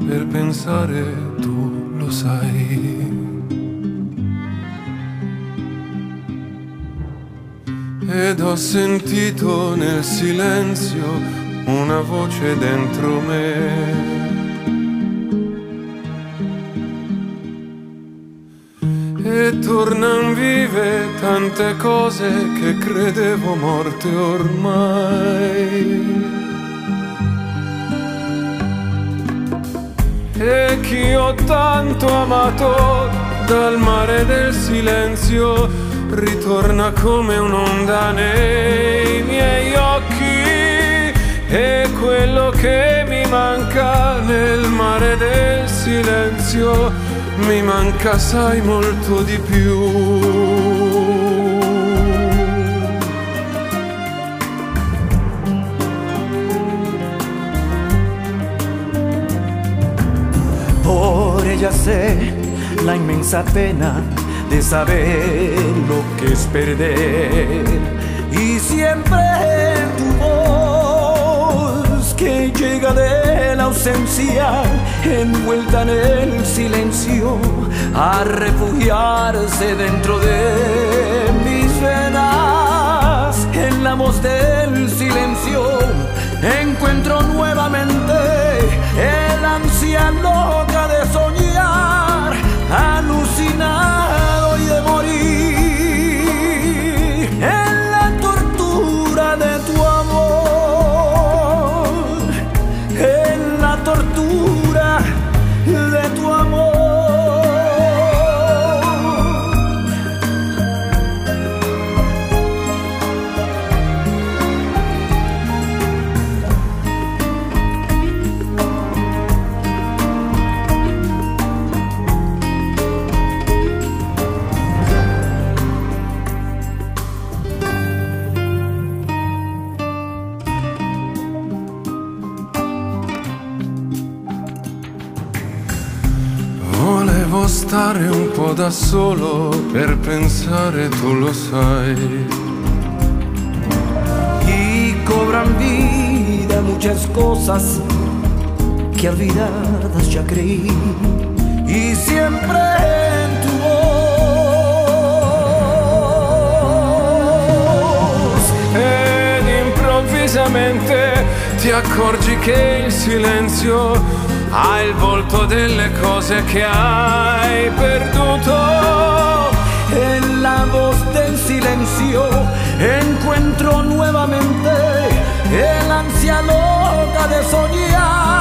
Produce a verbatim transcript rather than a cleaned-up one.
per pensare, tu lo sai. Ed ho sentito nel silenzio una voce dentro me. E tornan vive tante cose che credevo morte ormai. E chi ho tanto amato dal mare del silenzio ritorna come un'onda nei miei occhi. E quello che mi manca nel mare del silenzio mi manca, sai, molto di più. Por ella sé la inmensa pena de saber lo que es perder, y siempre tu voz que llega de la ausencia, envuelta en el silencio, a refugiarse dentro de mis venas. En la voz del silencio encuentro nuevamente el ansia loca de soñar, alucinado y de morir en la tortura de tu amor, en la tortura de tu amor. Volevo stare un po' da solo per pensare, tu lo sai. Y cobran vida muchas cosas que olvidadas ya creí, y siempre en tu voz. Ed improvvisamente ti accorgi che il silenzio ha il volto delle cose che hai perduto. En la voz del silencio encuentro nuevamente el ansia loca de soñar.